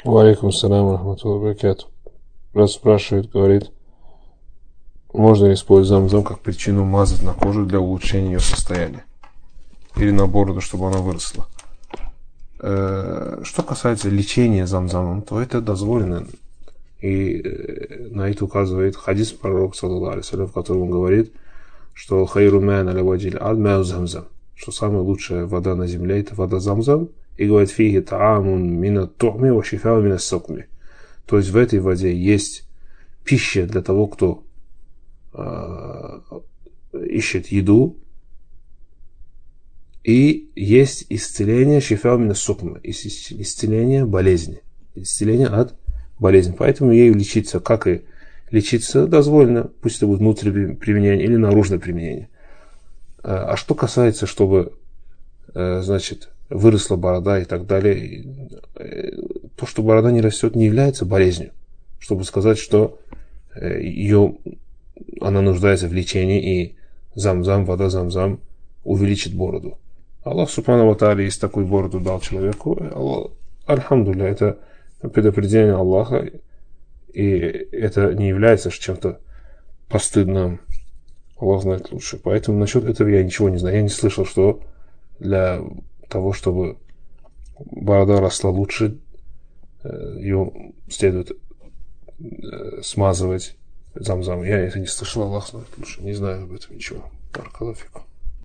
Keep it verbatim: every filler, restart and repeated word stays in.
Валейкум ассаляму рахматуллахи ва баракатух. Брат спрашивает, говорит, можно ли использовать замзам как причину мазать на кожу для улучшения ее состояния? Или на бороду, чтобы она выросла? Что касается лечения замзамом, то это дозволено. И на это указывает хадис пророка, саллаллаху алейхи ва саллям, в котором он говорит, что хайру ман аля ваджил ад мау замзам, что самая лучшая вода на земле это вода замзам, и говорит фиги таамун мина тухми ва шифау мина сукми. То есть в этой воде есть пища для того, кто э, ищет еду, и есть исцеление шифау мина сукми, исцеление болезни, исцеление от болезни. Поэтому ею лечиться, как и лечиться, дозволено, пусть это будет внутреннее применение или наружное применение. А что касается, чтобы, значит, выросла борода и так далее, то, что борода не растет, не является болезнью. Чтобы сказать, что ее, она нуждается в лечении, и замзам, вода замзам увеличит бороду. Аллах субхану ва тааля есть такую бороду дал человеку. Аллах, альхамдулилля, это предопределение Аллаха, и это не является чем-то постыдным. Аллах знает лучше. Поэтому насчет этого я ничего не знаю. Я не слышал, что для того, чтобы борода росла лучше, ее следует смазывать замзам. Я это не слышал, Аллах знает лучше. Не знаю об этом ничего. Баракаллаху фикум.